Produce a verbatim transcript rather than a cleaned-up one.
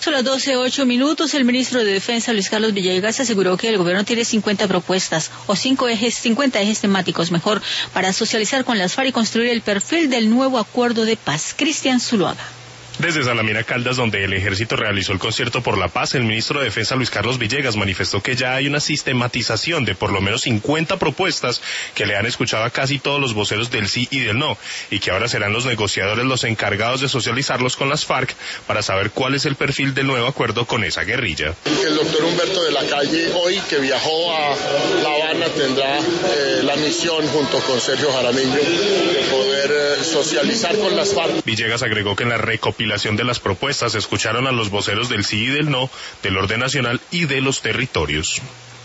Son las doce ocho minutos. El ministro de Defensa, Luis Carlos Villegas, aseguró que el gobierno tiene cincuenta propuestas, o cinco ejes, cincuenta ejes temáticos, mejor, para socializar con las FARC y construir el perfil del nuevo acuerdo de paz. Cristian Zuluaga. Desde Salamina Caldas, donde el ejército realizó el concierto por la paz, el ministro de Defensa, Luis Carlos Villegas, manifestó que ya hay una sistematización de por lo menos cincuenta propuestas que le han escuchado a casi todos los voceros del sí y del no, y que ahora serán los negociadores los encargados de socializarlos con las FARC para saber cuál es el perfil del nuevo acuerdo con esa guerrilla. El doctor Humberto de la Calle, hoy que viajó a La Habana, tendrá eh, la misión, junto con Sergio Jaramillo, de poder eh, socializar con las FARC. Villegas agregó que en la recopilación de las propuestas escucharon a los voceros del sí y del no, del orden nacional y de los territorios.